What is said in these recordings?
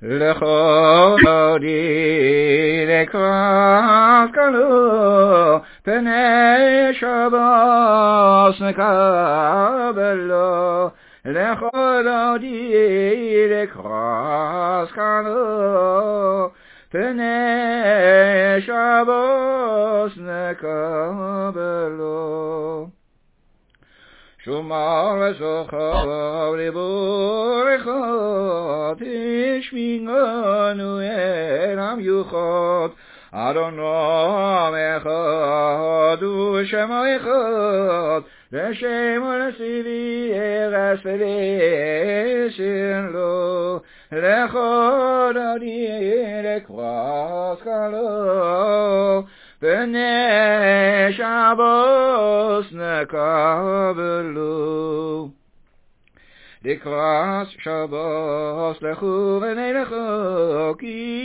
לכודי לקראת קלו, פני שבוס נקבלו. לכודי לקראת קלו, פני שבוס נקבלו. שומר וזוכר לבורך, תשמענו אל המיוחד. אדוני אחד ושמו אחד, לשם ולציבי ארץ ולשם לו. לכוד עדי לקראת קלו, פני שבוס נקבלו. לקראת שבוס לכו ונלכו,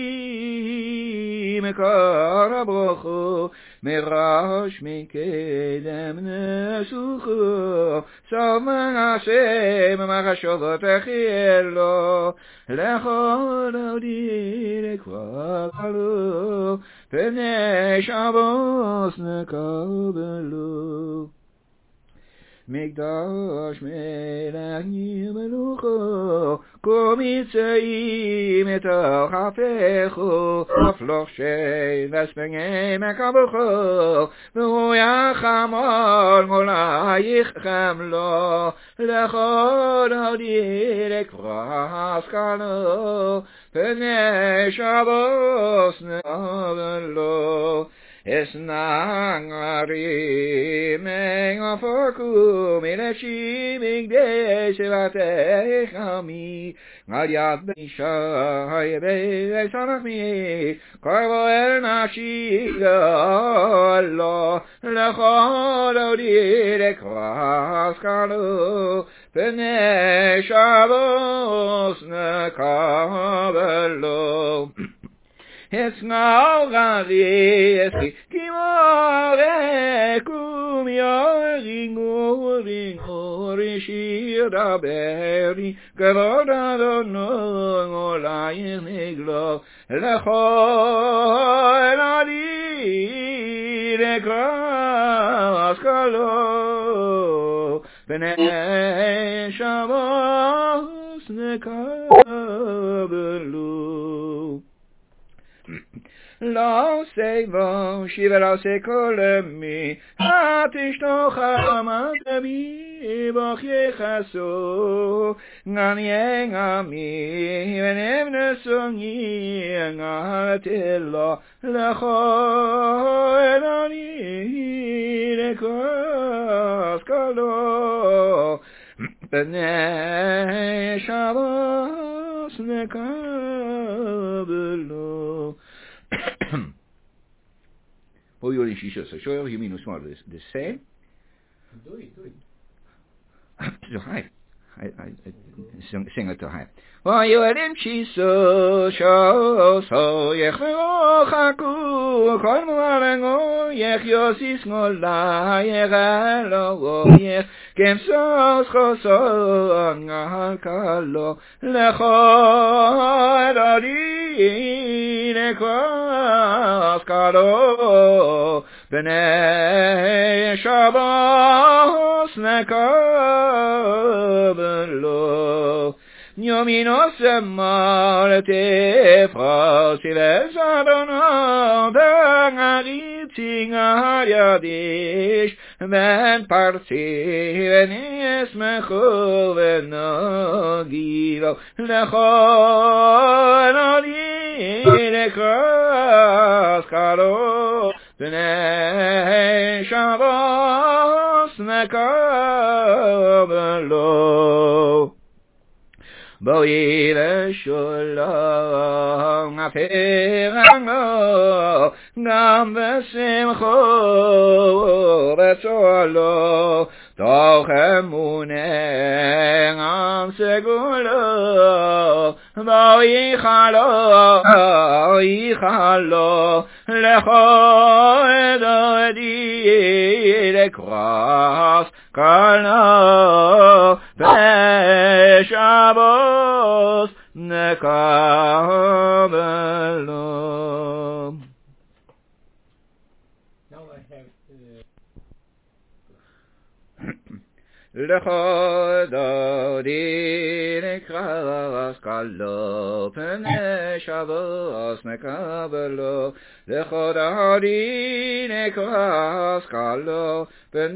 כי מקור הברוכו, מראש מקדם נסוכו. סוף מנעשה מחשבות החילו, לכוד עדי לקראת קלו, פני שבוס נקבלו. מקדש מלכים מלוכו, קומיצאים מתוך הפכו, הפלוך שבספני מקבוכו, והוא יחמול מולייך חמלו. לכוד עדי לקראת קלו, פני שבוס נקבלו. Esnangari mengafoku mileshi migde shevatechami Galiat b'ishai b'sanachmi Karvo el nashi Allah Lechod odi lekras kalu P'nei Shabbos nekabelo Es ngari eski kimore kum yori shira beri kavoda no la iniglo lechol adi lekras kalo b'nei Shabbos nekabelu. לא סייבו שיבר על סקול מי התשתוך המדבי בוך יחסו גני עמי ונבנסו נגעתלו לכל אני לקראת קלו פני שבוס נקבלו. Poi io l'inciso so, io minus more the same. Do it. So high. I sing it to high. Poi io l'inciso so yechlo khaku kol malengo yechyosis ngola yechalo yech kemsos khoso ngakalo lechod adi lekras kalo b'nei Shabbos nekabelo. Yominos malte frasiles Adonai dangaritzing hayadish ben parsi venis mechu venagilo lechol adi lekras kalo b'nei Shabbos nekabelo. Boile sholom aferango gam besimcho besolo toch emuneh am segulo boichalo lechod odi lekras kalo Shabbos nekabelo. Now I have Lechododi nekras kalo pene shavos nekabelo. Lechododi nekras kalo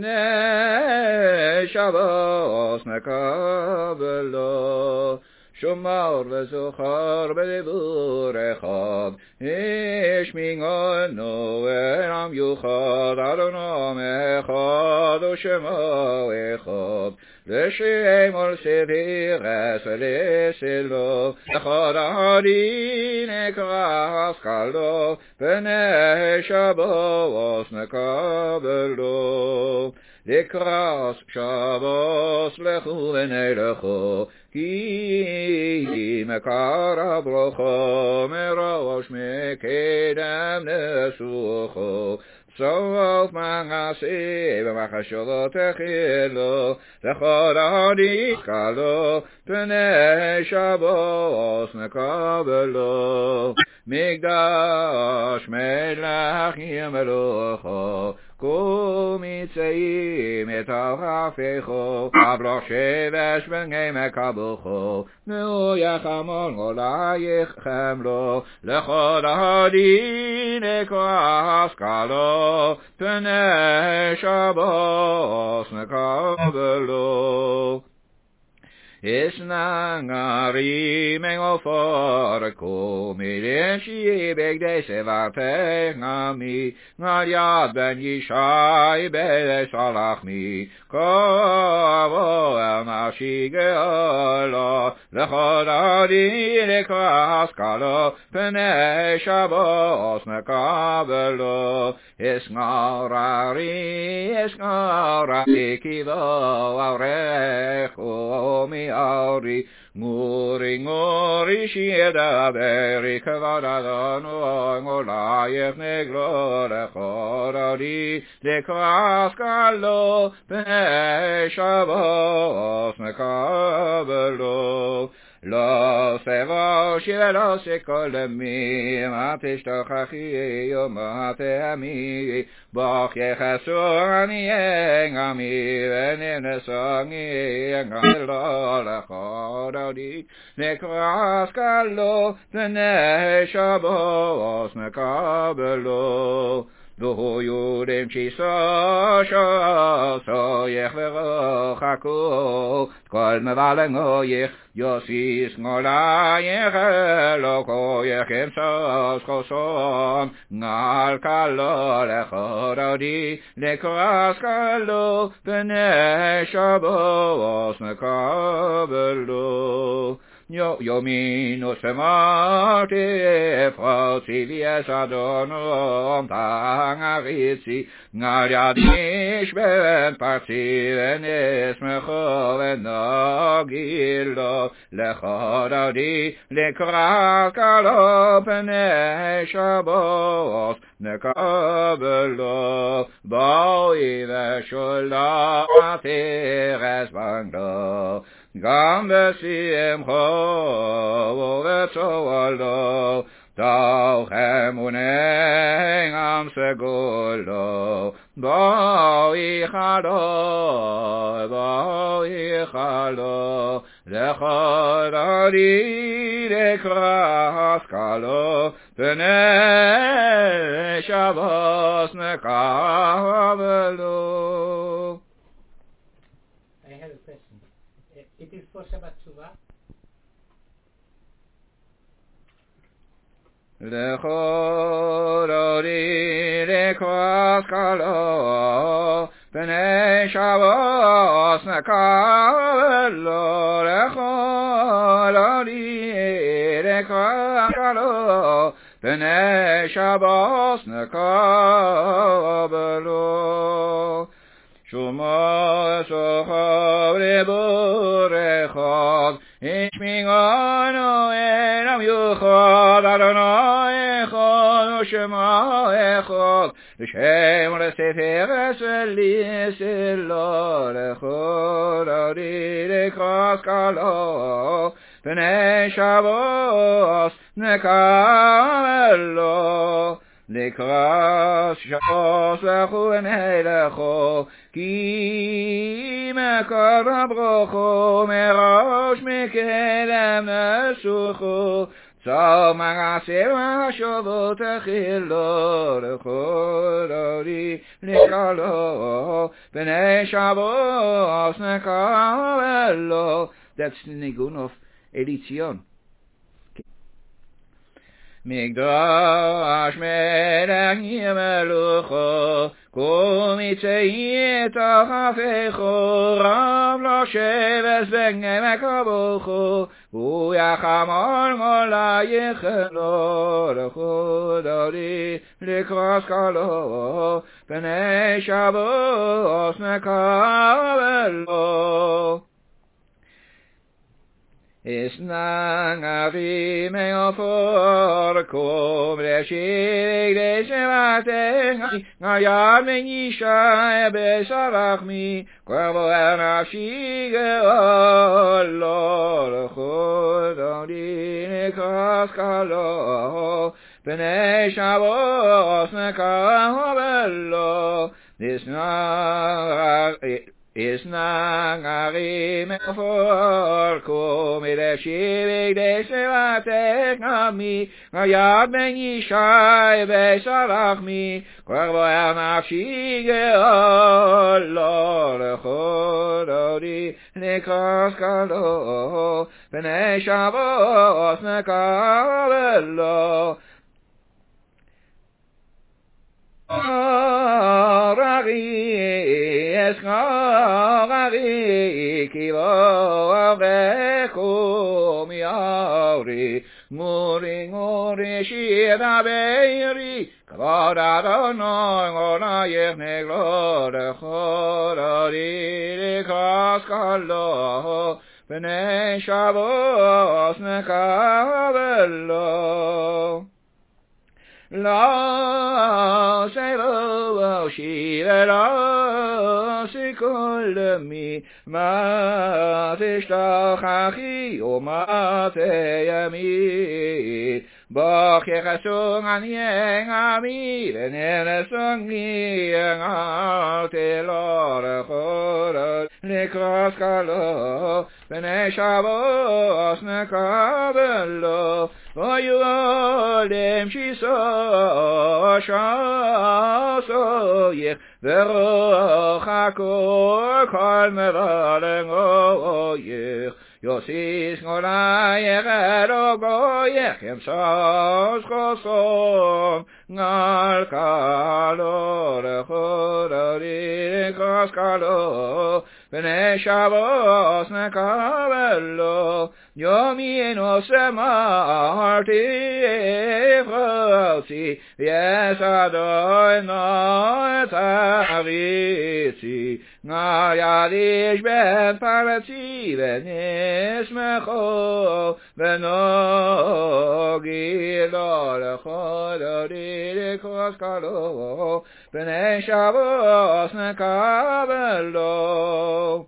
pene shavos nekabelo. Shomar v'zochar b'dibur echad, ishmingano eram yuchad, Adonam echad, u'shemo echad, l'shem ol sevires v'l'silo, echad adin ekras kalo, p'nei shabos nekabelo. Likras Shabbos lechu v'nelechu, ki mekara brocho, merosh mekedem nesucho, sof mangasi v'machashavot echilo, lechod adi kalo, p'nei Shabbos nekabelo. Migdash melachim elocho, Kumitzeim et al-hafecho, Abloch shevesh b'ngei mekabocho, Nu yachamon olayich chemlo, Lechod hadin ekras kalo, P'nei Shabbos nekabelo. Isnangari mengoforko mireshi begde sevate ngami ngariad ben yishai be salachmi kavo el mashige ala lechodadi lekras kalo pene shabos nekabelo isngarari kivo avrecho mi Auri, nguri shieda beri kavadano ngolayef neglo lechodadi lekras kalo pene shabos nekabelo. Lo sevo shivelo sekolemi matishtochachi yomatemi bach yechasu ani engami venenesongi engalo lechodadi nekras kalo p'nei Shabbos nekabelo. Lo yudem chiso so yech v'rochaku kol mevalengo yech yosis ngola yech eloko yech emsos choson ngal kalo lechodadi nekras kalo p'nei Shabbos nekabelo. Yomino semate efrauti vies adonom tangaritzi ngariadish ben parti venes mecho venogilo lechodadi lekras kalo p'nei Shabbos nekabelo. Boi v'shola ateres banglo Gam besimcho v'tzoalo, Tauchem uneng am segolo, Boi chalo, lechodadi lekras kalo, p'nei Shabbos nekabelo. I have a question. It is for Shabbat Shuvah. Lechodadi lekras kalo, p'nei Shabbos nekabelo. Lechodadi lekras kalo, p'nei Shabbos nekabelo. Shuma sochav lebur echad, ishmingano elam yuchad, Adonai echad, u'shema echad, לשם לספר שלי שלו לכל אורי לקרוס קלו פני שבוס נקבלו לקרוס שבוס לכו נלכו כי מקרב רוחו מראש מכלם נסוכו צו מעשר השבות החילו לכל אורי לקלו פני שבוס נקבלו. That's the nigun of Elizion. Migdash melech yimelucho Kum yitzei tachafecho Rav lo sheves b'ngemek abucho Hu yachamol molayechelo Lechud ori likros kalo Pnei Shabbos nekabelo Isnang avi meofor kum reshig deshevateng Ngayad menyisha besarachmi Kvarvo anafshi geolo Lechud ori nekras kalo Pnei Shabbos nekabelo Isnang avi meofor kum reshig deshevateng Ngayad menyisha besarachmi Kvarvo anafshi geolo Lechud ori nekras kalo Pnei Shabbos nekabelo Ragi kivo avrekum yauri Ngori shira beiri Kvod Adonai ngonayech neglo Lechod ori likros kalo Pnei Shabbos nekabelo La sevo shire la sikol mi ma tishtachachi o ma teyami Bach yechasung an yengami v'nenesung yengal telo lechod likros kalo Pnei Shabbos nekabelo V'yuolem shiso shasoyech V'roch hakol kol mevaleng oyech Yosis ngolayech erogoyech Yemsos chosom ngal kalo Lechod ori likros kalo Pnei Shabbos nekabelo Yom yino semarti efrotzi Yes Adonai taritzi Ngar yadish ben paratzi V'nismecho V'nogi lo Lechod ori likros kalo Pnei Shabbos nekabelo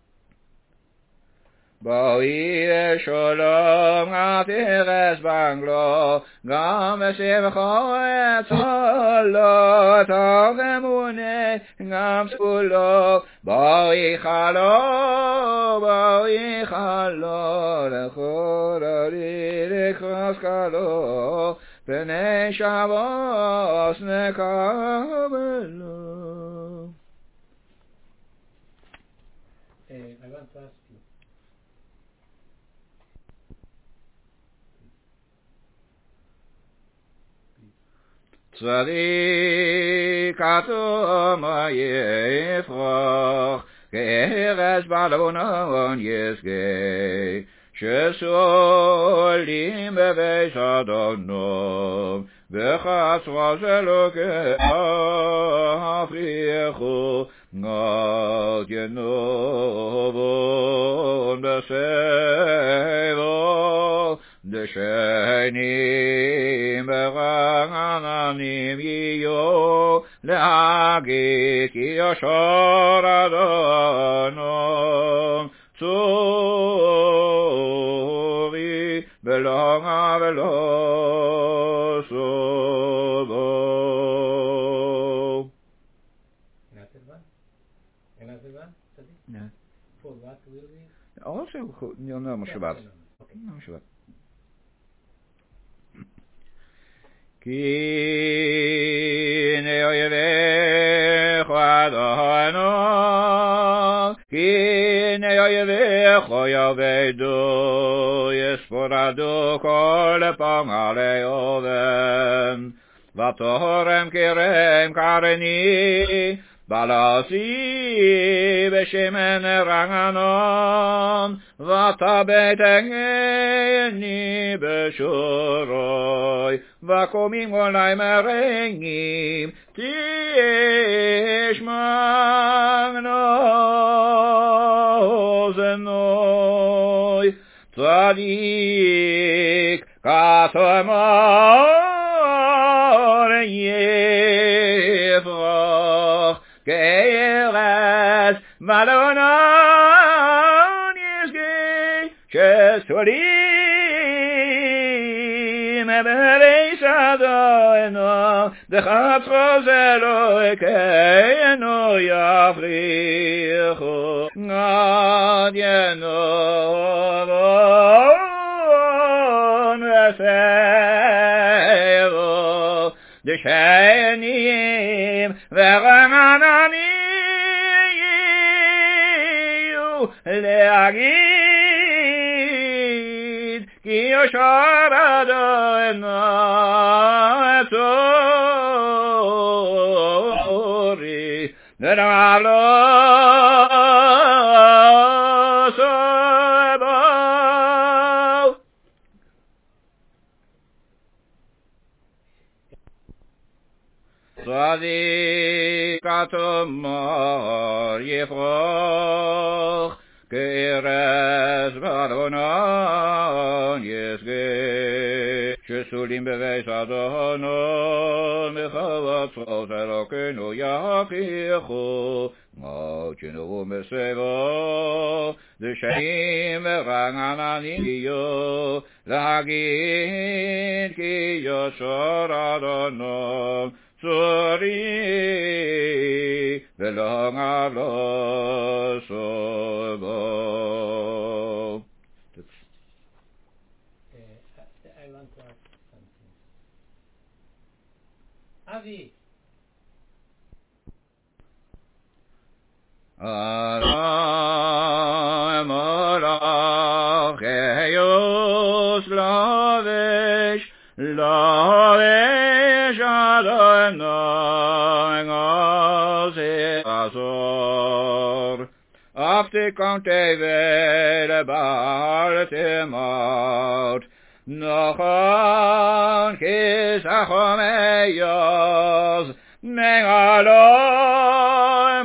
Boi sholom gatires banglo Gam v'simcho etzolo Tov emune gam skulo Boi chalo Lechod ori likros kalo Pnei Shabbos nekabelo. I want to ask you. Tzadik atom yefrach Ke'eres balonon yesgei Shesolim bebeis Adonom V'chatzra zelokei africhu Ngad yenovon b'sevo Deshenim b'ranganan Anim Yiyu Le'agit Ki Yashar Adonai Tzuri Belonga Velo Sobo. Another one? Yeah. For what will we? Also, no Shabbat. Okay. No Shabbat. Ki ne'oyevecho Adonai, ki ne'oyevecho yavedu, yesporadu kol pangalei oven, v'torem kirem kareni, balasi b'shemen ranganon, v'tabeteni b'shuroi, v'komim golai merengim, tishmagno zenoi, tzadik katomor yefrach, ke'eretz Badonon yizgei, shesolim bereis Adonai, dechatzro zeloi ke'eno yafrichu, ad yenovon v'seiro, deshenim v'ranananim le'agid ki yoshar Adonai tzori v'na'alo sobo. Tzadik katomor yefroch, ke'eretz Badonon yizgei, shesolim bereis Adonai, mechatzro zelokenu yafrichu, motchenu u'mesevo, deshenim v'ranganim yiyu, le'agid ki yoshar Adonai, Tzuri belonga lo sobo. I want to ask something. Avi. Adonai Morach Eyus Lavish Adonai Ngazeh Azor Aftikam Tevel Baal Timot Nochon Kisachom Eyos Mengaloi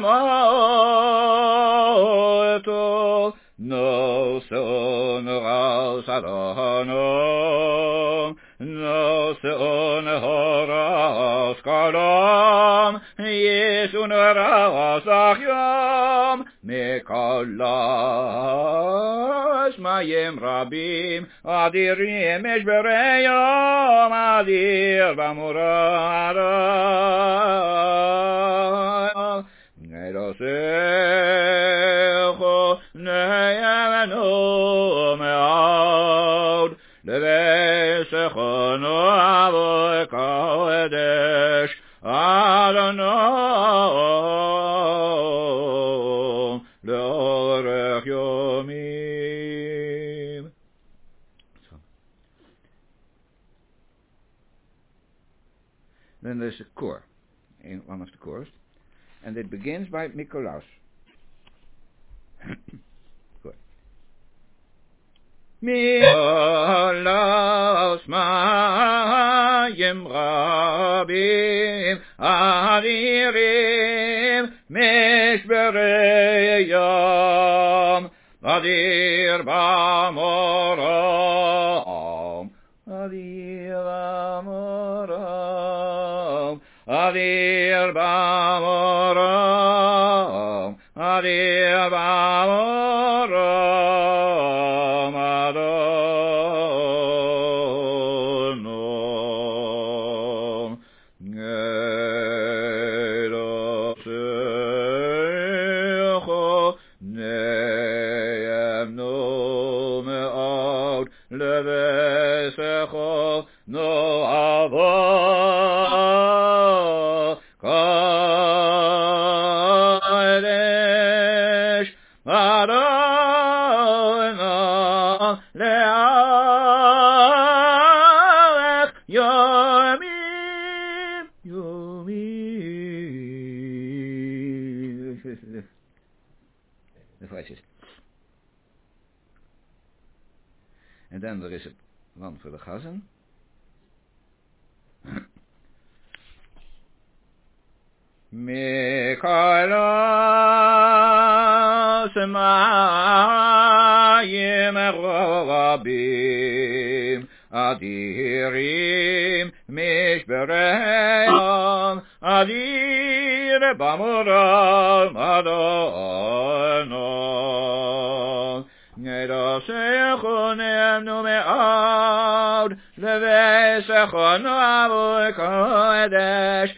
Moto No Son Raus Adonai No Son Horas Kalam Yesun Raus Achayom Mikolas Mayim Rabim Adirim Eshbereyom Adir Bamurah Nedosecho Neyamenu Me'od Levesecho No'avoy Kodesh Adonai Le'orech Yomim. Then there's a core, in one of the chorus, and it begins by Mikolaus. Good. Mikolaus Mayim Rabim Adirim Mishbereyam Adir Bamoram Adir Bamoram Adir Bamoram, Adir Bamoram, Adonom, Gedosecho, Neem no me'od, Levesecho, no avo, Kodesh, Adonai, Le'alech, Yomim, Yomim. De vraagjes. En dan er is het land voor de gazen. Mikaela semayim rabim adirim mishbereyam adir bamoram adonon Nedosechonem no me'od levesecho no avo kodesh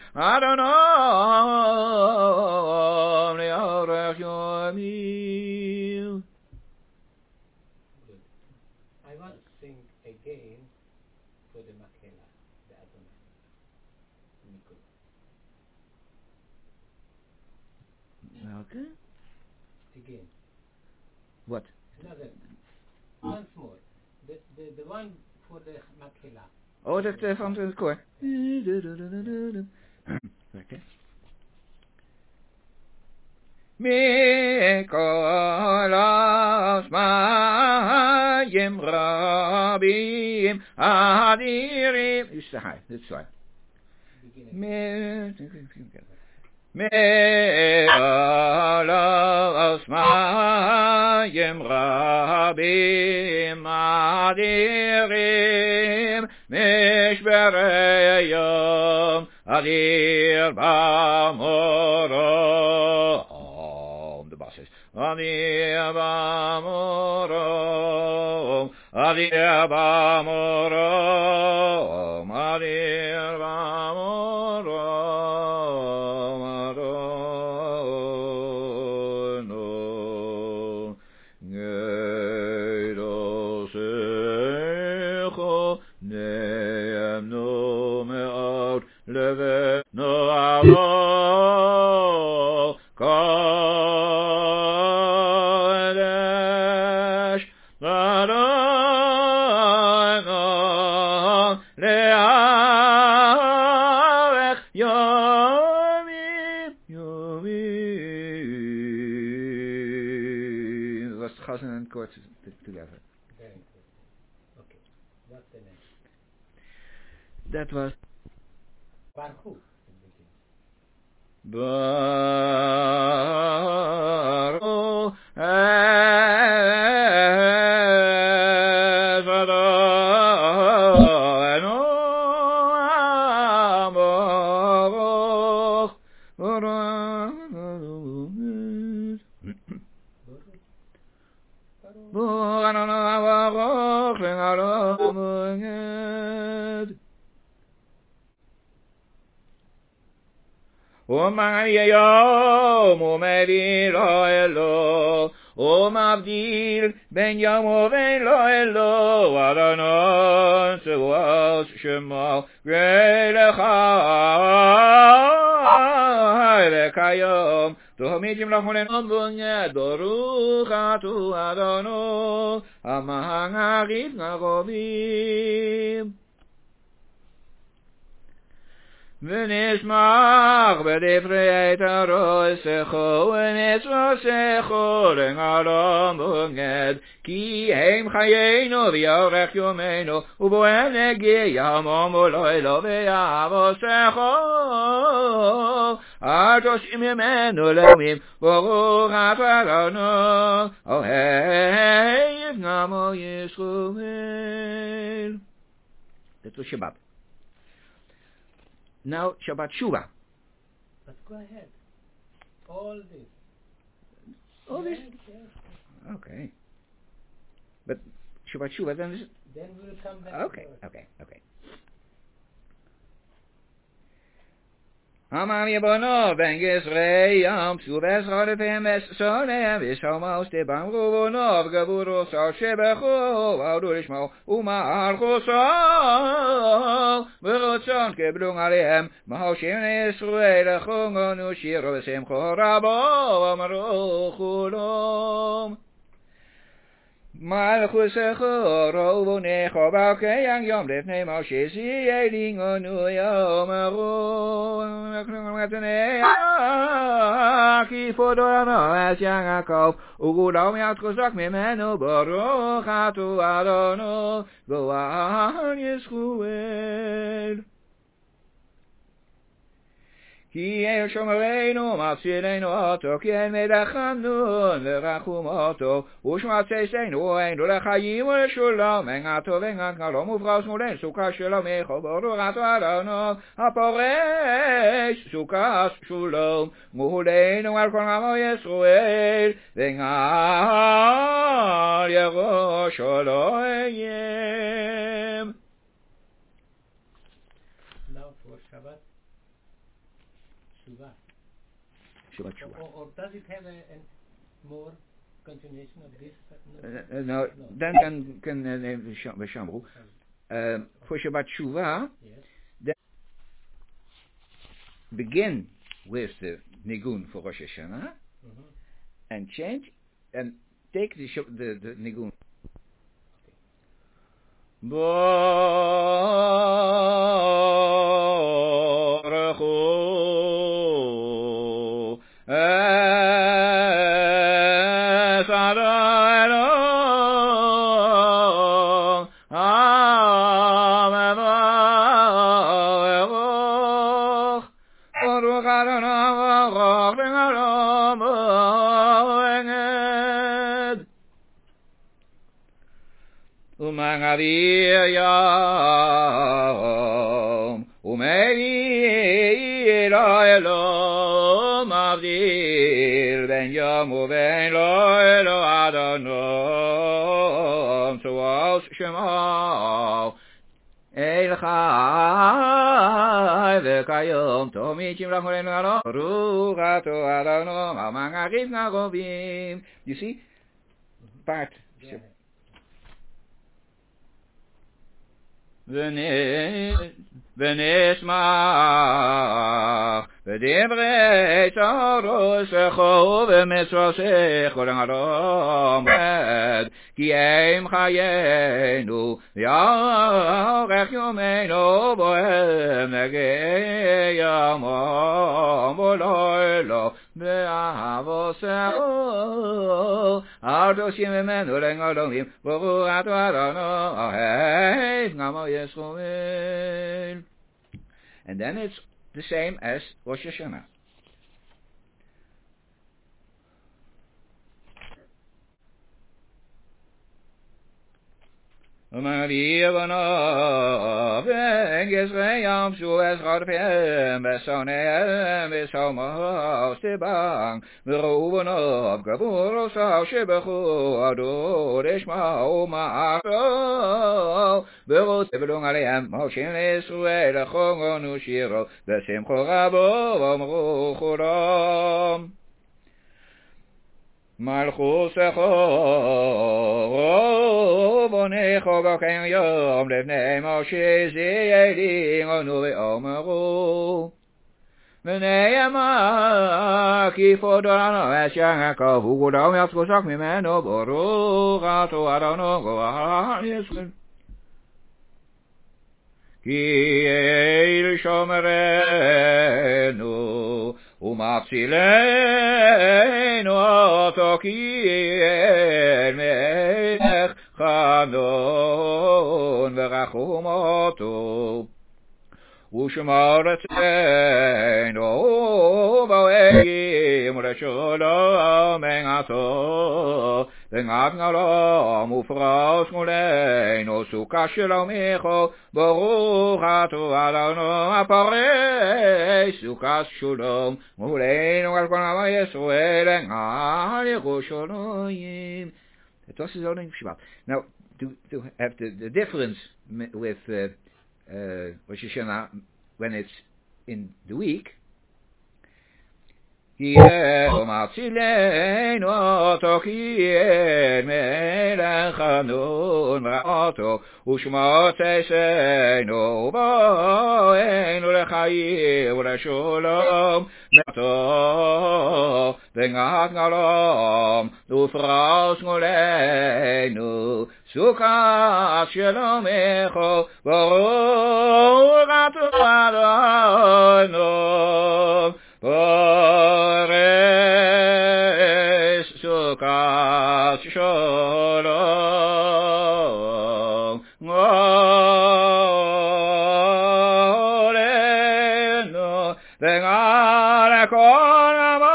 Adonom le'orech yomim. Good. I want to sing again for the Makela, the Adonai. Nico. Okay. Again. What? Another. Once more. The one for the Makela. Oh, dat van het koor. Oké. Mikolas mayim rabim adirim. Is de hij, dit is waar. Mikolas mayim rabim adirim mishbereyam adir bamorom. De bas is adir bamorom, adir bamorom, adir bamorom, adono gedosecho neem no me'od leve no avo kodesh Adonon le'alech yomim yomim. Was het gas en kort together. Very good. Okay. What's the name? Dat was Baruch. Baruch Yom Umeri lo elo Umavdil ben Yom uven lo elo Adonon Sewas Shema Gelecha Lekayom Tohmidim lachunen ombunye Doruch atu Adonon Amahangagit Nagobim ונשמח בדברי תורתך ונצוותך לעולם בוגד כי הם חיינו ויארך יומנו ובואם נגיע יומם ולילה ויעבוסך אל תושים ממנו לאומים ברוך אתה אדוני אוהב נעמו ישראל. Dit was Shabbat. now Shabbat Shuvah. But go ahead. All this. All this? Yes. Okay. But Shabbat Shuvah then is... Then we'll come back. Okay. Amam Yebono ben Yisrael Suvas Rodefem es Sonem Ishomos de Bamruvonov Gavuro Sal Shebecho Audurishmo Uma Archosol Berotzon Keblung Alehem Mahoshin Israel Chongonu Shiro Vesem Chorabo Amaru Chulom Malchus Echoro Vunecho Balkeyang Yom Lefnei Moshe Sieling Onu Yom Aru Ki Fodorano As Yaakov Ugudom Yatkozak Mimenu Baruch Atu Adono Goan Yisruel Ki el shomerenu matzilenu oto ki el medachanu verachum oto ushmatzeisenu einu lechayim uleshulam engato vengakalom ufraus mulen suka shalom echoboru rato adono haporesh sukas shalom muhulenu al kol amo Yisrael vengal yerosh Elohim. Now for Shabbat. Shabbat Shuvah. Or does it have a more continuation of this? No, then can Shamru. For Shabbat Shuvah, Yes. then begin with the Nigun for Rosh Hashanah and change and take the Nigun. Umangavir yom umeir elom avdir ben yom uven lo elo adonom tuos shemo el chai vekayom tomichim lachorenu alo rugato adonom amangavir nagovim. You see, part. ונשמח בדברי צרוסך ובמצווסך ולעלום רד כי אם חיינו ויארך יומנו בוהם נגי ימום ולילה ואהבוסהו ארדושים ממנו לעלומים ברוך אתה אדונו אהב גמו ישרומל. And then it's the same as Rosh Hashanah. Maria Vanov, and Yisrael, Shuas Rodfim, Besonem, Besomos, Tibang, Rubanov, Gaburos, Shibahu, Ador, Ishma, Ma'aro, Berot, Belung Aliam, Moshin Israel, Chongon Ushiro, Besim Chorabo, Amruchuram. Malchus Echor Bonecho Baken Yom Lefnei Moshe Zieling Onu Ve'omeru V'neyama Ki Fodorano Es Yaakov Ugudom Yatkozak Mimeno Baruch Atu Adono Gohan Yisrael Ki Eil Shomerenu Umatzilenu Oto Ki El Melech Chanon Verachum Oto ושמרתנו באוהים לשלום מנעתו ונגנלום ופרוס מולנו סוכה שלומך ברוך אתה אדונו הפרס סוכת שלום מולנו על כל עם ישראל על ירושלים. Das is only Shabbat. Now, to have the difference with Rosh Hashanah when it's in the week, Matzilenu Tokien Melech Rato Ushmotesenu Boenu Lechayim U'Lesholom Meto Vengat Galom Ufros Mulenu Sukkot Shelomecho Baruch Atah Adonai Boresh Sukkot Shalom Olenu Vengar Kol Amo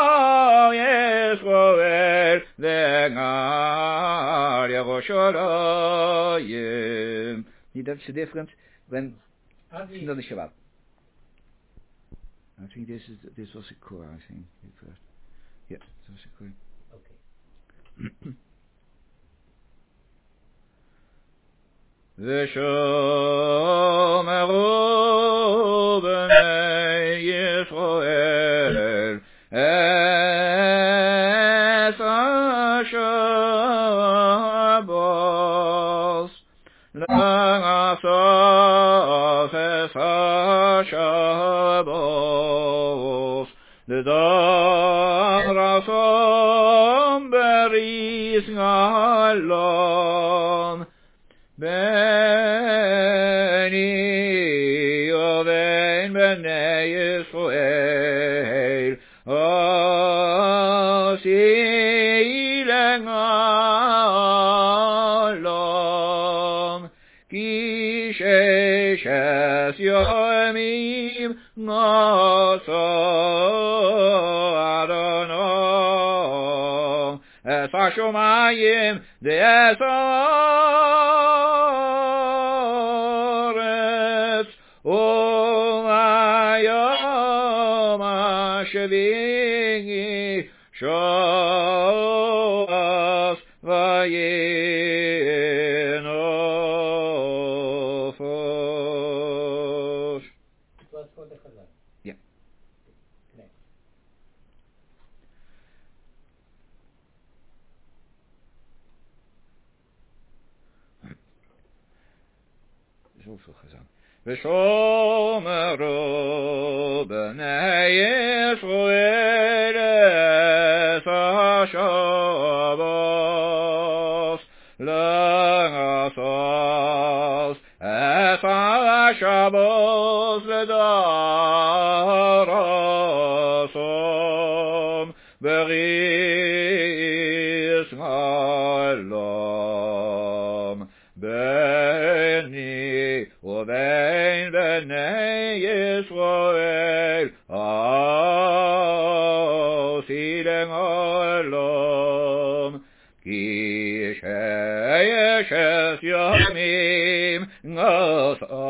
Yisroel Vengar Yerushalayim. That's the difference when it's not a Shabbat. I think this was a core, I think. First. Yeah, this was a core. Okay. V'shomeru b'nei Yisrael es ha-Shabbos l'asaf es ha-Shabbos l'darasom beris galom Beni Yoven Bnei Yisrael Osilen Alom Ki Sheshes Yomim Naso Adonai Es HaShomayim De'es Umayom HaShevi'i Shoas Vayinofosh. It was for the Chazal. Yeah. Next. Is also gezang. V'shomeru b'nei Yisrael es ha-Shabbos l'asas es ha-Shabbos l'darasom beris galom Beni uvein bnei Yisrael Osilen Olom Ki Sheshes Yomim Naso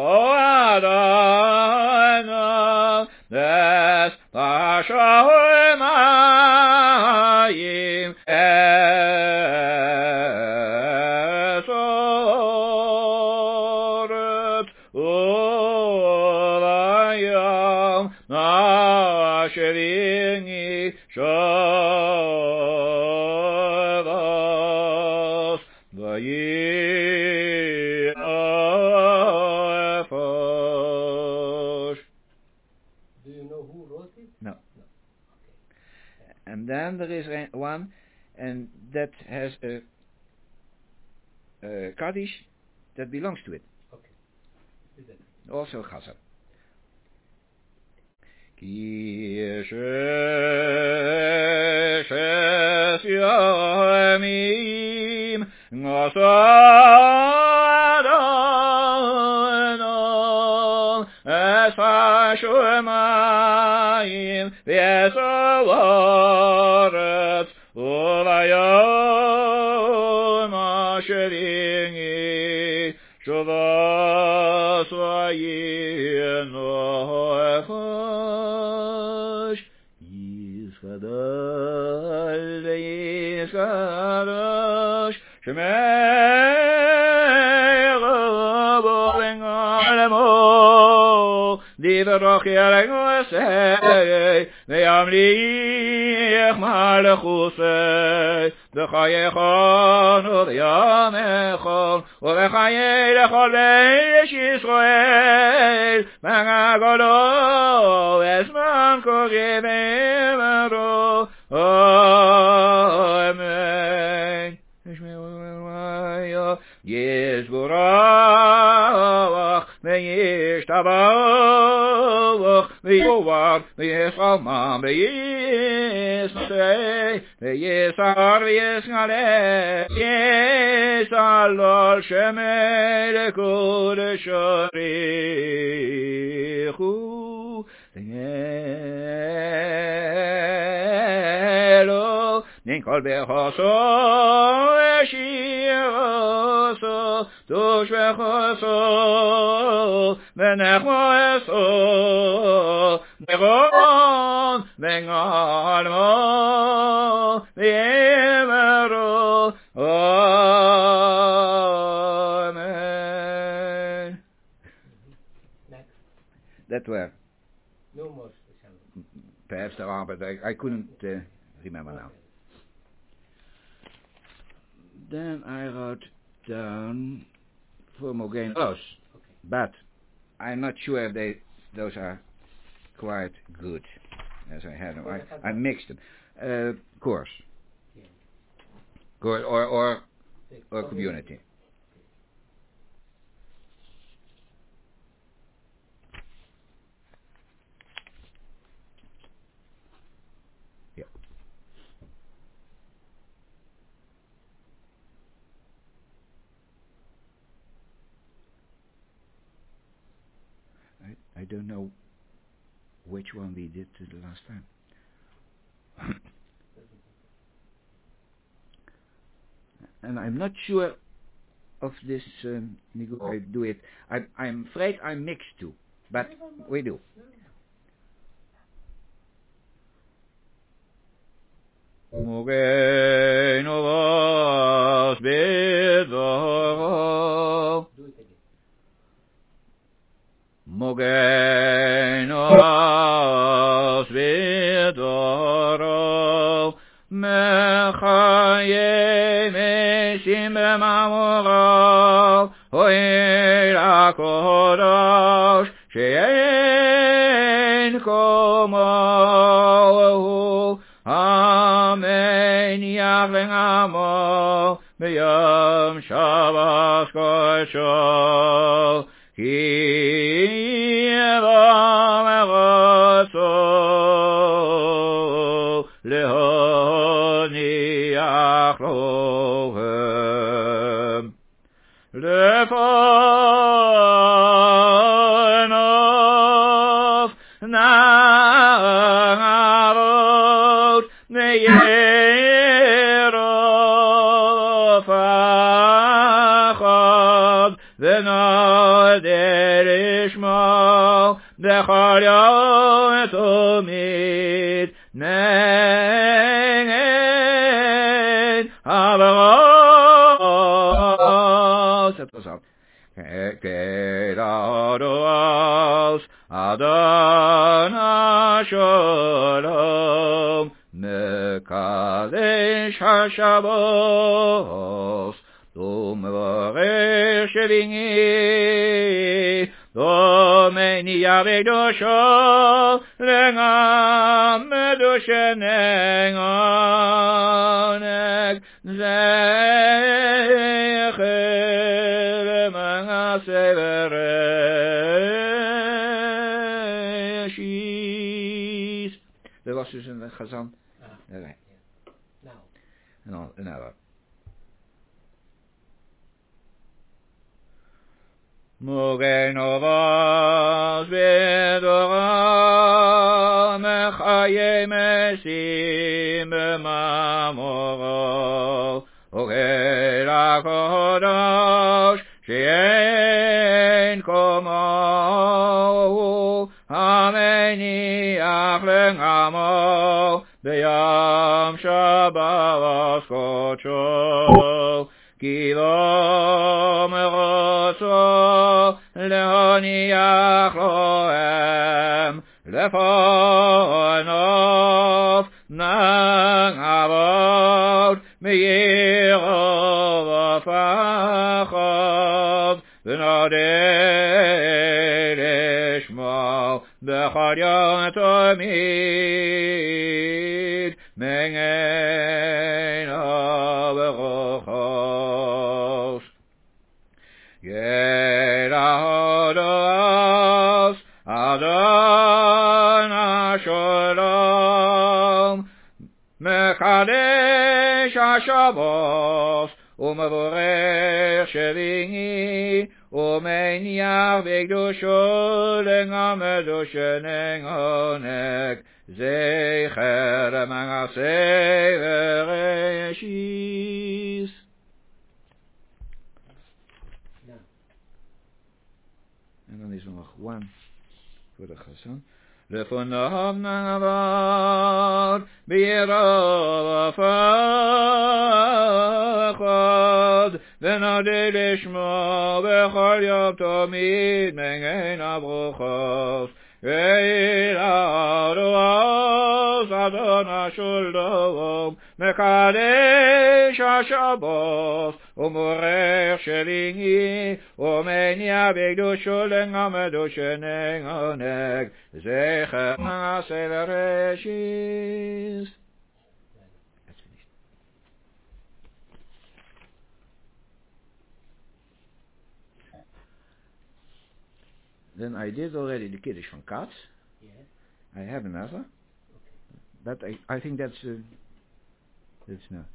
Adonai Des HaShomayim Ulayam Nasheringi Shavas Vayi'afosh. Do you know who wrote it? No. Okay. And then there is one, and that has a Kaddish that belongs to it. Okay. Is it? Also Chazal. Ki Sheshes Yomim Naso Adonai es hashomayim v'es haaretz u'vayom asher yingi shavas v'yinu echash Yizchadal v'yizchadash Shemei Rabbein Alemo Divrach Yerenu Esei Ve'yamlich Malchusei V'chayechon U'v'yamechon U'v'chayei lechol Beis Yisrael V'agolo Esman Korivimero Amen Yizburach Ve'yishtabach Ve'yovar Ve'yishalmam Ve'yisnasei Ve'yisar Ve'yisnaleh Yisallol Shemei L'kodesh Arichu Elo Ninkol Bechoso Eshiroso Tushvechoso Venechmoeso Negon Vengalmo V'yemero Amen. Next. That were No more special. perhaps the one, but I couldn't remember now. Then I wrote down for Mogen Roos, but I'm not sure if those are quite good, as I had them. I mixed them. Course. Yeah. Course or community. Yeah. I don't know which one we did the last time. And I'm not sure of this I do it. I'm afraid I mixed two, but we do. Mogen Ovas Bidoro Mogen Ovas Bidoro Mechaye Meshim B'mamurav Ho'il HaKodosh She'en Komohu Amen Yachlen Amo B'yom Shabbos Kodsho Ki Yevam Eretzo Lehoniach Lohem Lefonov Na'arot Ne'yerov Achad V'noder Ishmo B'chol Yom Tumid Ne'en Avaros That was up. Kedados Adon HaSholom Mekadesh HaShabos Umvarech Shevingi Domeni Yavedosho Lengam Medoshenengonek Zecher Mangasevereshis. Er was dus een Chazan. Yeah. Now. Another. Mugenovas vedora mechaye mesim b'mamoro Ogera kodosh she'en komo Hameni achlen amo b'yam Shabbat kocho Kilo meroso lehoniach lohem lefonof nang avot me'yiro v'fachov v'nodeh lishmo b'chol yom tomid mengeino v'rochos Yerahodos Adon HaSholom Mekadesh HaShavos Umevorech Shevingi Umeniach V'gdusho Lengamedu Shenengonek Zecher Manaseh V'Reshis En dan is er nog one voor de gezang. Lefonam navad b'yira v'fachad v'nodeh lishmo b'chol yom tomid mengein abruchos Ve'irados Adon HaSholom Mekadesh HaShabos Umorech Shelingi Umenia V'gdusho Lengamedu Shenengonek Zecher Manaseh V'Reshis That's finished. Then I did already the Kiddush from Katz. Yes. I have another. Okay. But I think that's no.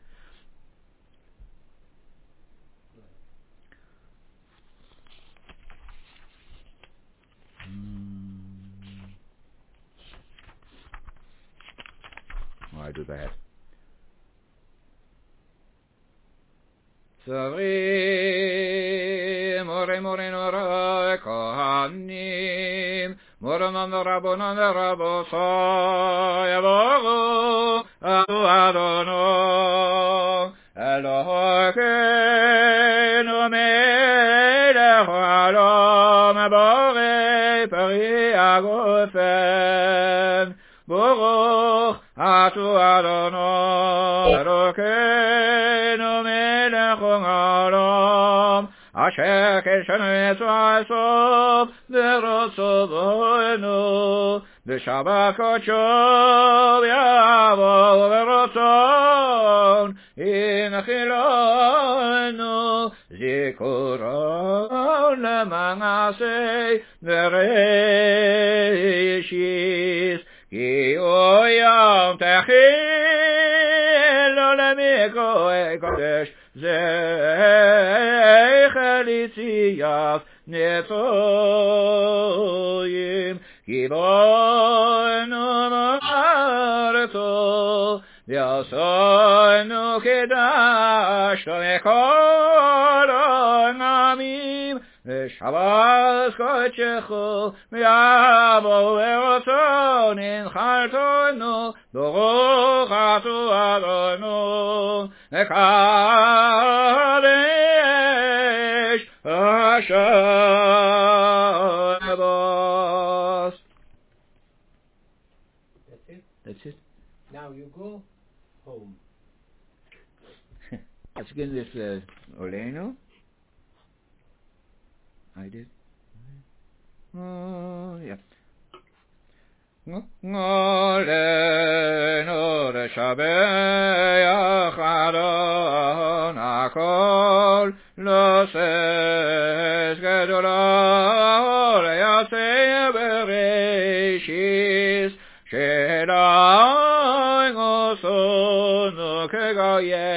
Oh, I do that. Tzavri more nora kohanim moranan rabonan rabosay avogu adu adono Elohekenu melech haolam borei pari agofen Baruch atu adono Elohekenu melech haolam Asher keshanu etzvasov v'rotzovonu v'shabbat kodsho v'yavo v'rotzon inachilonu zikuron lemanaseh v'reshis ki oyam techil olemikoe kodesh Zecher Litzias Netzoyim Kibonu Ma'aretzo V'yasonu Kedash Lekol Amim V'shavas Kodshecho V'yavo V'rotzon Inchaltonu Baruch atu Adonu Mekadesh HaShabos. That's it? That's it. Now you go home. Let's begin with Oleno. I did. Oh, yeah. Oleno reshabeach Adon hakol loses gedolah leyaseh bereshis she'elai ngosonu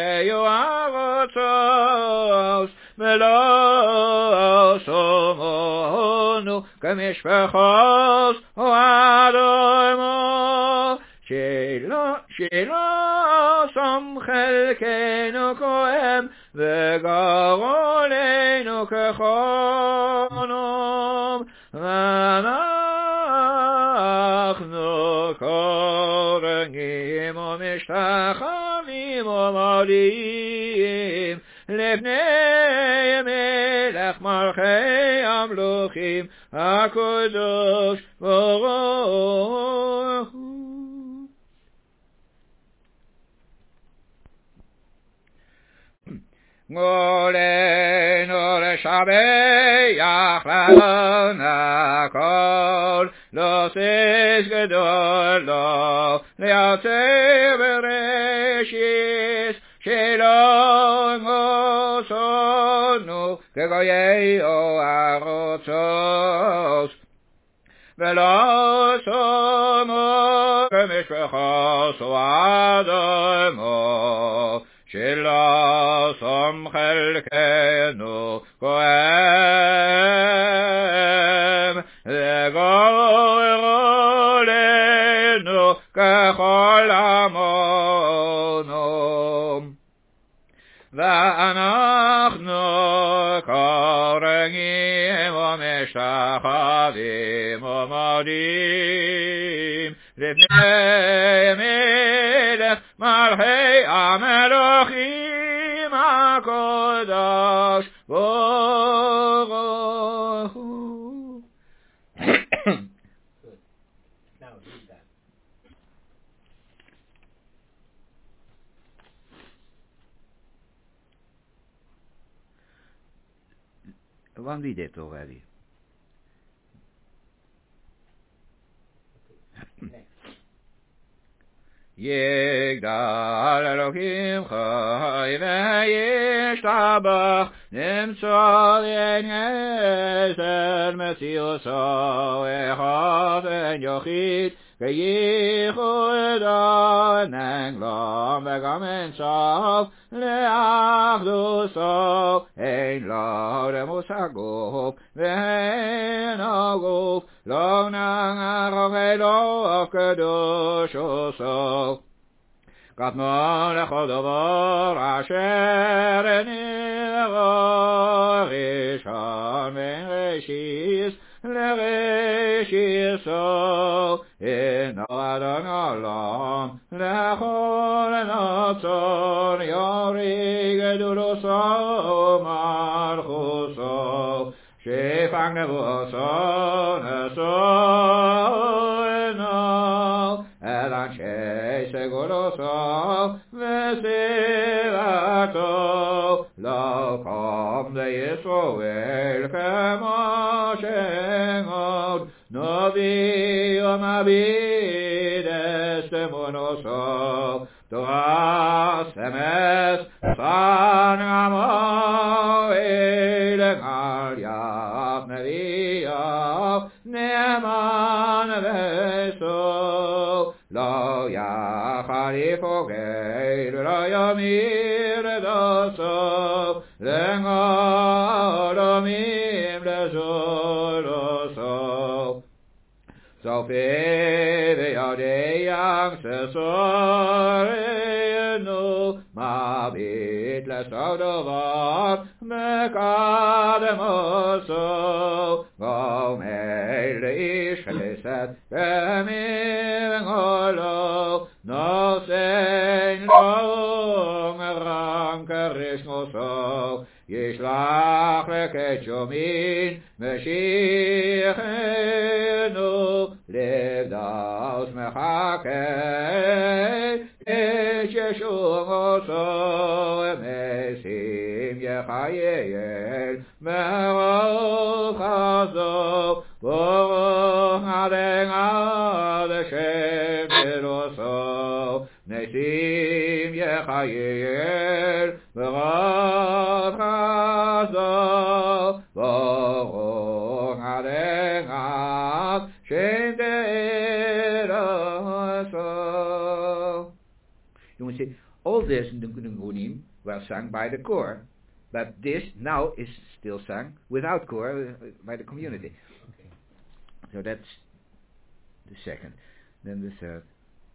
kegayeyu arotzos v'lo somo ומשפחות אדמו שלא שם חלקנו כהם וגורלנו כחונום ואנחנו קוראים ומשתחווים ומודים לפני מלך מלכי המלוכים הקדוש ברוך הוא. גולנו לשבח לנו כל להוסיף גדול לו ליוצר בראשית שלא נגוסנו כגויי ארצות ולא שמו כמשפחות אדמו שלא שם חלקנו כהם וגורלנו ככל עמנו ואנחנו קוראים ומשתחווים ומודים לפני מלך מלכי המלוכים הקדוש ברוך הוא. Good. Now read that. One read it already. Next. יגדל אלוקים חי וישתבח נמצא אין עזר מציאוסו אחד אין יחיד כייחודו אין עולם וגם אין סוף לאחדוסו אין לו רמוס הגוף ואין הגוף לא נערוך אלוהיו קדוש עושו קטנו לכל דבר אשר נברא ראשון ואין ראשיס לראשיסו אינו אדון עולם לכל נצור יורי גדולוסו ומלכוסו שפק נבואסו נשוא אינו אל אנשי סגולוסו וסביבתו לא קום לישראל כמו שמות נביא ומביט אסתמונוסו תורה סמס סן עמוי לגל יף נביאיו נאמן וסו לא יחל יפוגל ולא ימיר דוסו לגולמים לזולוסו סופי וידי יחססורנו מביט לסוף דבר מקדם עושו גומל לאיש חסד ומרגולו נושן לו רם כרשמוסו ישלח לקדשו מין משיחנו לבדוס מחכה כששומוסו משים יחייל ברוך הזו ברוך עדן עד השם אלוסו נשים יחייל ברוך הזו ברוך עדן עד השם אלosо. You want to say, all this in the Ngunim were sung by the choir, but this now is still sung without choir by the community. Okay. So that's the second. Then the third.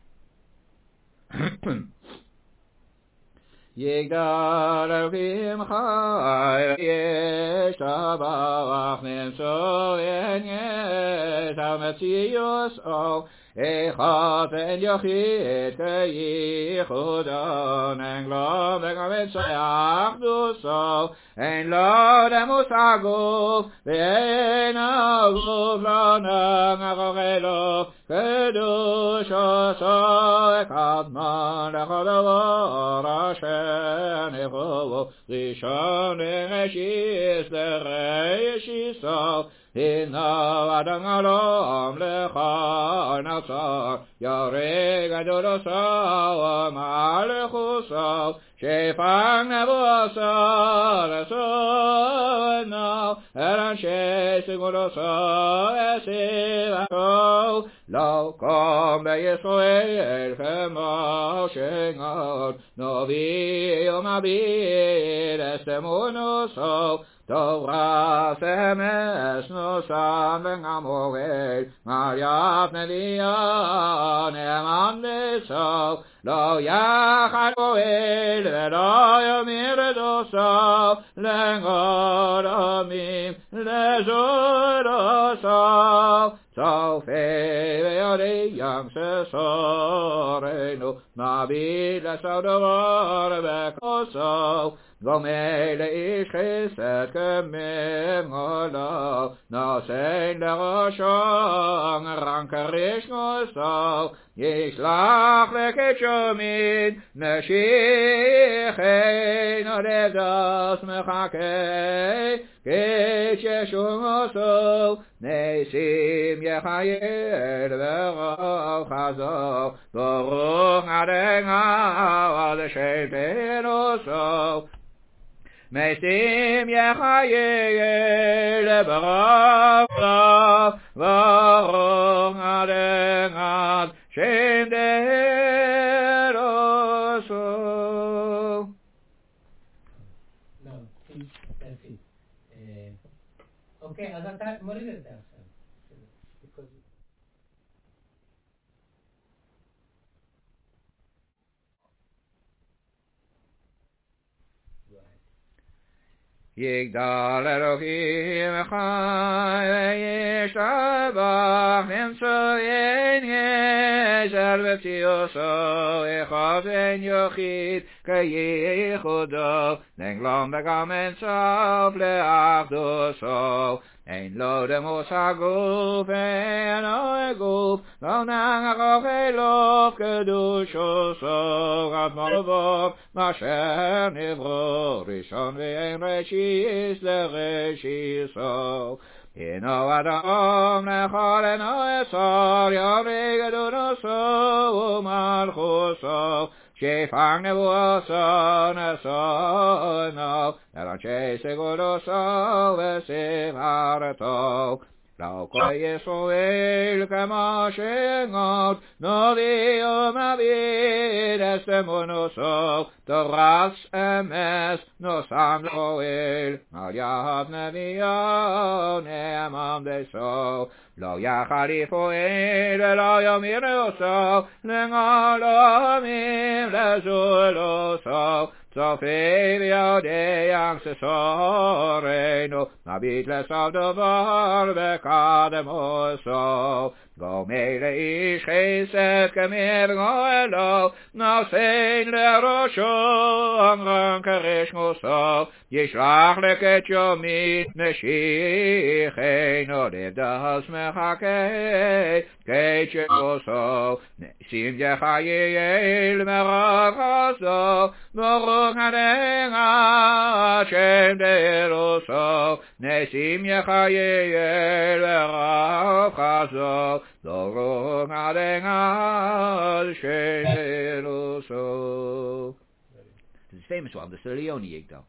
Yigdal Elohim Chai Yeshtabach Nimso Yenyes HaMetzios O Echad En Yochid Keyichudon En Lo Begamet Sayachdus O En Lo Demus Aguf Ve'en Aguf Lo Nang Agochelo Kedush Oso Echad Man Echad Avor Hashem Nechovo Rishon Reshis Lereishiso Hino Adon Alom Lecha Natsar Yareg Adodoso Malechuso Shefang Nebuoso Leso No Eran Shesigudoso Esivako Lo Kom Beyisrael Chemo Shengod Novi Omabir Estemunoso Torah Semes Nosam Vengamorel Mariat Neviah Neman Deso Lo Yachad Moel Velo Yomir Doso Lengod Omim Lezur Doso Sofe Ve'odei Yam Sesorenu Navid Lesodovar Bekoso Gomel Ish Chesed Kemim Golo Nosein Leroshon Rankarish Noso Yishlach Lekechomid Neshichein Odedos Mechakei Kecheshum Oso Nesim Yechayel Verov Chazo Baruch Adonai Adeshem Penoso Mesim Yechayel Verov Baruch Adonai Shem Deroso. No, that's it. Okay, אז אתה מוריד את זה עכשיו. Yigdal Elohim Chai Yeshtabach Nimso Yenyes Elvetioso Echad En Yochid Keyichudo Nenglom Begamen Sof Leachduso Ein Lo Demus Aguf En Oeguf Lo Nang Agochelof Kedushoso Ad Molovov Masher Nivro Rishon Ve'en Reshis Lereshiso Hino Adom Nechol Eno Esor Yoreg Adunoso Umalchuso Shefang Nebuoso Nesono Elanche Segudoso Vesivarato Lo Koy Yisrael Kemo Shengod Novi Omavir Estemunoso Toras Emes Nosam Loel Al Yahad Neviah Ne'emam Deso Lo Yachad Yisrael Lo Yomir Oso Lengol Omim Lezul Oso Sofi V'yodei Yang Sesorenu Nabit Lesav Dovar Bekadem Oso Gomei Leish Chesed Kemir Goelo Nosein Lerosho Amram Karish Moso Yishlach Leket Yomit Neshichein Odev Das Mechakei Keche Oso Nesim Yechayel Merachaso Baruch Adonai Hashem Deroso Nesim Yechayel Merachaso Baruch Adonai Hashem Deroso. This is a famous one. This is Leoni Yigdal.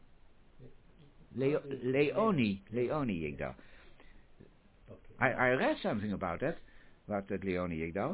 Leoni Yigdal. I read something about that Leoni Yigdal.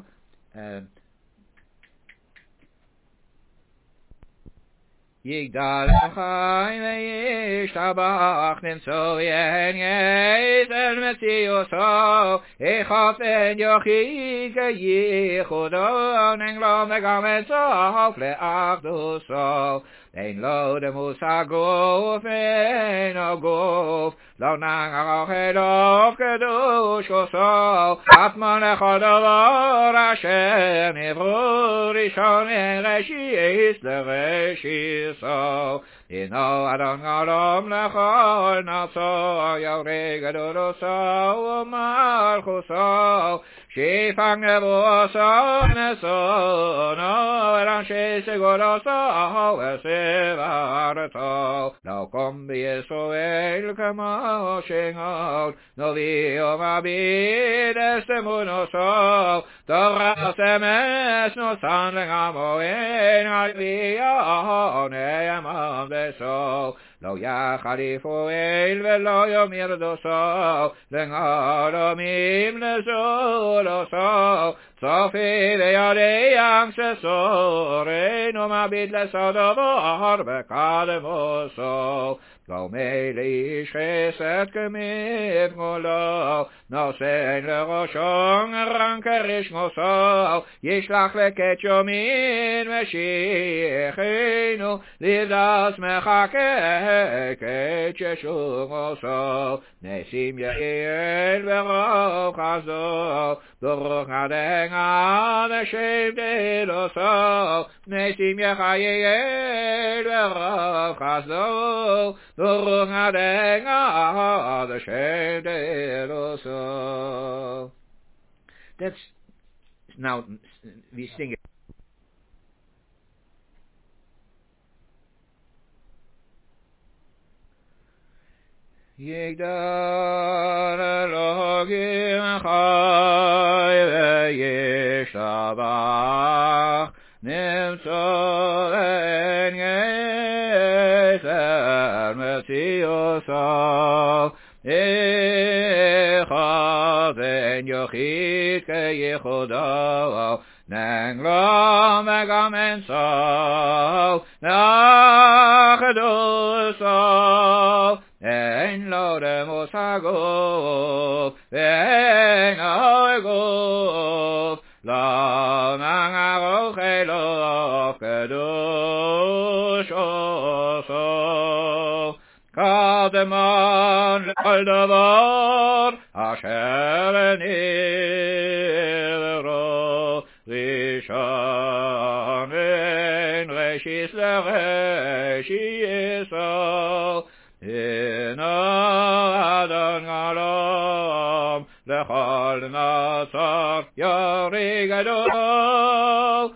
יגדל חי וישתבח נמצוא יסל מציאוסו יחפן יחיד כייחודו נגלו וגם סוף לאחדוסו אין לו דמוס הגוף אין הגוף לא נגח אלוף קדוש כוסו אטמן לכל דבר אשר נברו ראשון ראשיס לראשיסו אינו אדון עולם לכל נפשו יורי גדולוסו ומלכוסו שיפן נבואסו נסונו אנשי סגולוסו וסברתו לא קום בישראל כמו שגול נביא ומביט אסתמונוסו תורה סמס נוסן לגמוין על ביון נאמן בסו לא יחליפו אל ולא יאמר דוסו לגלומים לזולוסו צופי וידי אנקססורנו מביט לסודו בקדמוסו גומי לאיש חסד כמתגולו נושא לראשו רנק רשמוסו ישלח לקט יומין משיחנו לבדס מחכה קט ששומוסו נשים יעיל ברוב חסדו ברוך אדן עד השם דלוסו נשים יחייל ברוב חסדו ברוך אדן עד השם דלוסו. That's now we sing it. יגדל אלוהים חי וישתבח נמצא אין יסר מציאוסו אחד אין יחיד כייחודו נגלו וגם אין סוף לאחדוסו אין לו דמוס הגוף ואין הגוף לא נגח אלוף קדוש עושו קדמן לכל דבר אשר נברו ראשון אין ראשיס לראשיסו אינו אדון עולם לכל נצר יורי גדול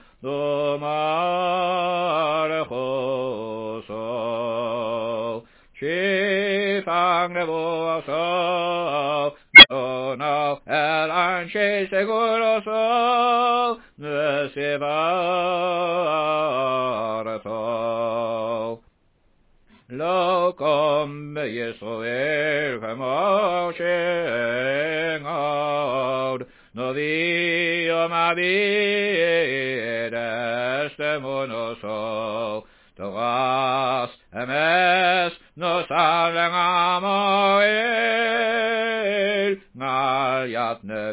ומלכוסו שיפן נבואסו נונו אל אנשי סגולוסו וסברתו לא קום בישראל כמו שגול נביא ומביט אסתמונוסו תורס אמס נוסן לגמוין על יד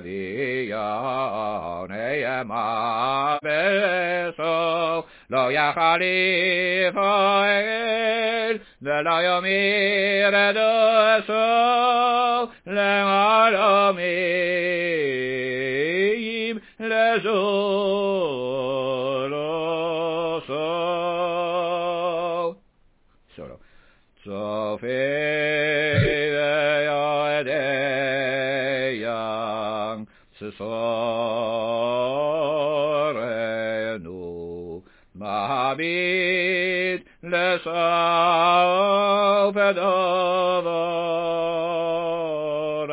נביאו נאמן בסו לא יחליף אל ולא יאמר דוסו לעולמים לזולוסו סולו צופי וידי ססורנו מביט לסוף הדבר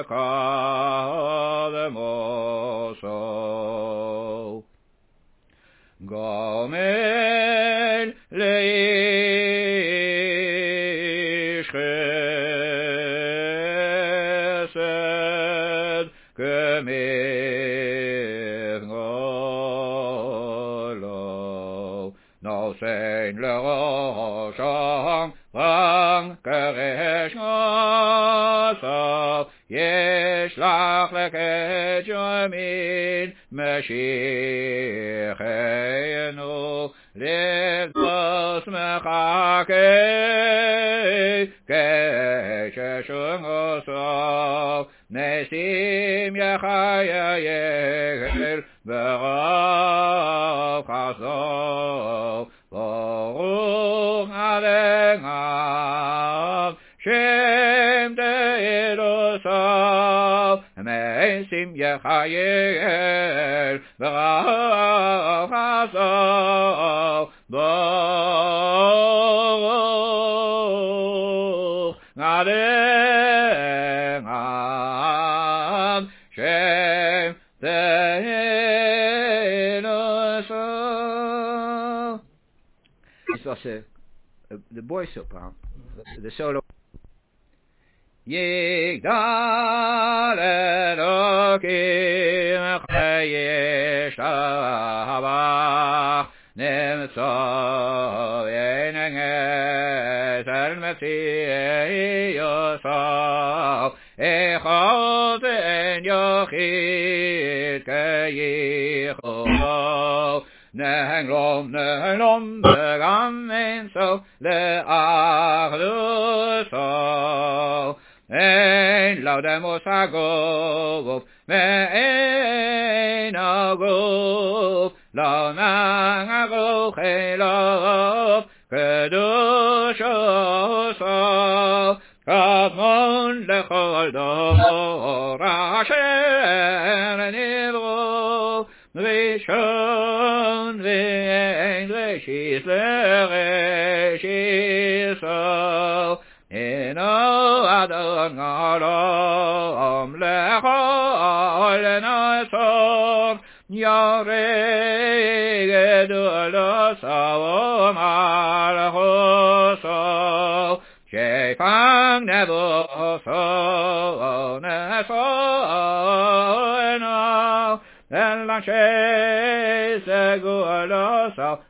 בקדמוסו גומל לאיש חסד כמתגולו נושא Ein Leroshon Rang Geresh Noso Yeshlach Lekejomin Mashiachenu Livos Mechake Kesheshung Oso Nesim Yechaya Yechel B'Rav Chazo Baruch Adonai Shem Te'elosav Nesim Yechaya B'Rav Chazo Baruch Adonai Shem Te'elosav. This was the boy sopran, the solo. Yigdal Elokim Chayesh Havach Nemtsov Enenges El Metzih Yosov Echot En Yochid Keyichov Nehenglom Begam Enso Le'achluso Ein Laudemos Agov Ve'ein Agov Lo Nang Agov Elov Kedushoso Kadmon Lechol Dor Asher Nivro Rishon Ve'en Reshis L'Reshiso Eno Adon Galom Lechol Nasor Yarei Gedul Savom Malchuso Shefang Nebuso Neso El Lashe Seguloso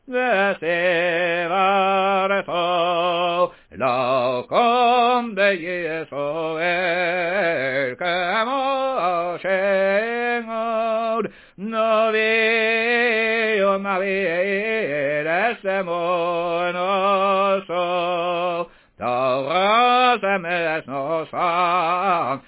Vesivareto Lo com de Yisrael Kemo Shengod Novi Umavi Desemonoso Torah Semes Nosam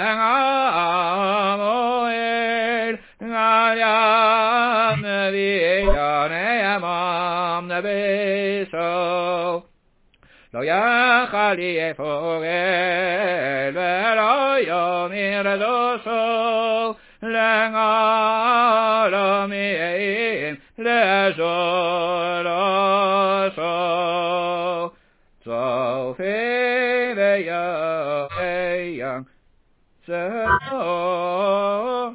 Lengamoel Gayam Neviyaneamam Neviso Lo Yachali Efogel Velo Yomir Doso Lengalamim Lezoloso Sofi Veyang So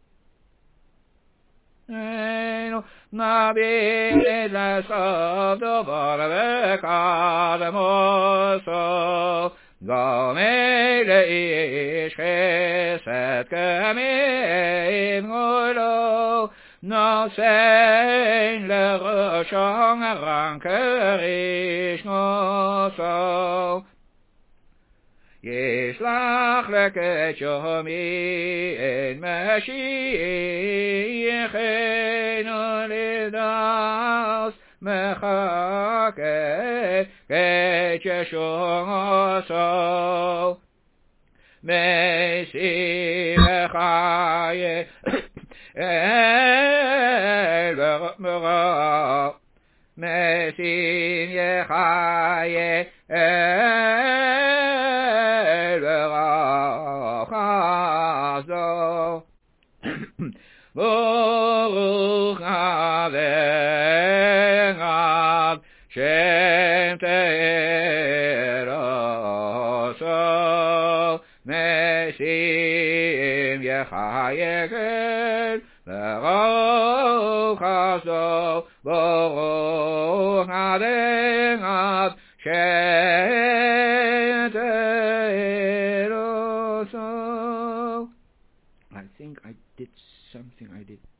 Nabi Lesav Dovar Vekadamoso Gome Leish Chesed Kemin Golo No Sein Leroshon Rankerish Noso Yishlach Lekejomin Mashiachenu Lidas Mechake Kecheshung Oso Mesim Echaye El Berach Mesim Yechaye El Berach Hazo Baruch Adonai Shem Te'eloso Mesim Yechayekel Baruch Hazo Baruch Adonai Shem Te'eloso. I think I did something I did